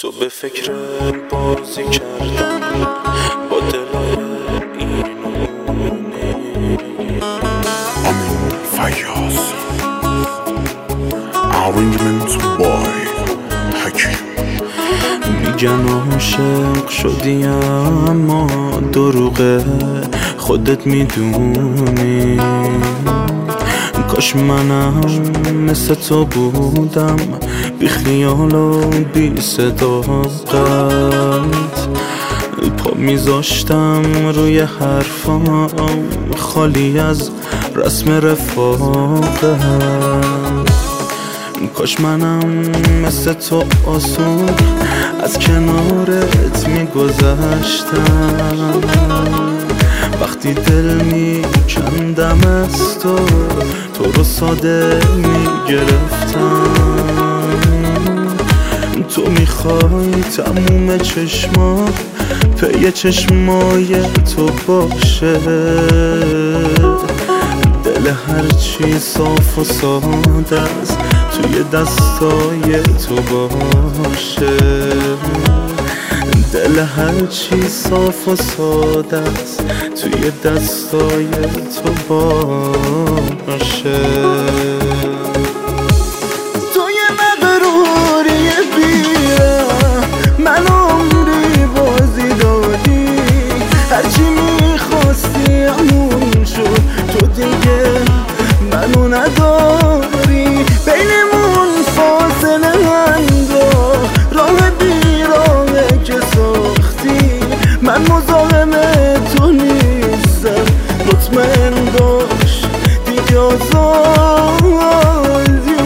تو به فکر بازی کردن با دلای اینونه. امین فیاض arrangement by حکیم. میگن عاشق شدی اما دروغه، خودت میدونی. کاش منم مثل تو بودم، بی خیال و بی صداقت، پا میذاشتم روی حرفام خالی از رسم رفاقت. کاش منم مثل تو آسون از کنارت میگذشتم، وقتی دل میکندم از تو رو ساده میگرفتم. تو میخوای تموم چشما پی چشمای تو باشه، دل هرچی صاف و ساده است توی دستای تو باشه، دل هرچی صاف و ساده است توی دستای تو باشه. توی مغروری بیرم من عمری بازی دادی، هرچی میخواستی همون شد، تو دیگه منو نداری. بینمون فاصله انداخت راه بیراهه که ساختی، من مزاحم تو نیستم، مطمئن باش دیگه آزادی.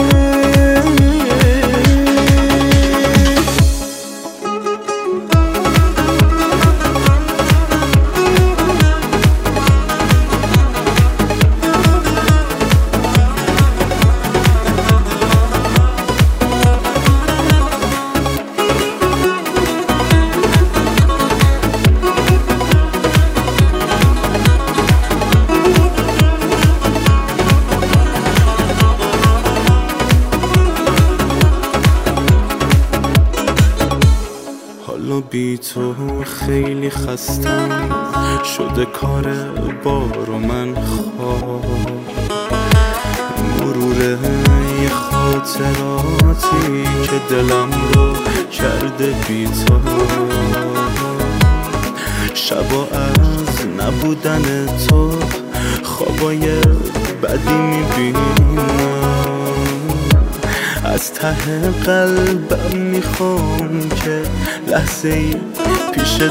حالا بی تو خیلی خستم شده کار بار و من خواب، مرور یه خاطراتی که دلم رو کرده بی تو. شبا از نبودن تو خوابای بدی میبینم، از ته قلبم میخوام که لحظه ای پیشت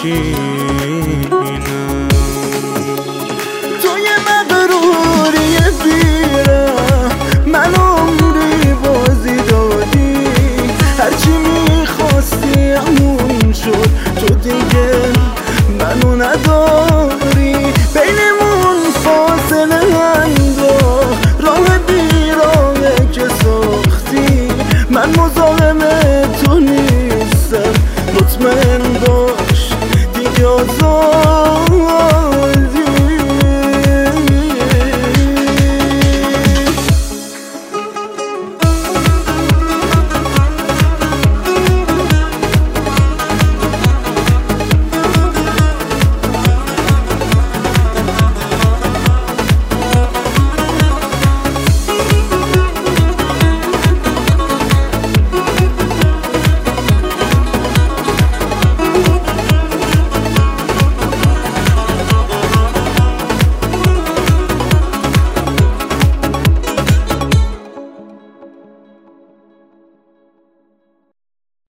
بشینم. توی مغروری بیرم من عمری بازی دادی، هرچی میخواستی همون شد، تو دیگه منو نداری. بینمون فاصله انداخت راه بیراهه که ساختی، من مزاحم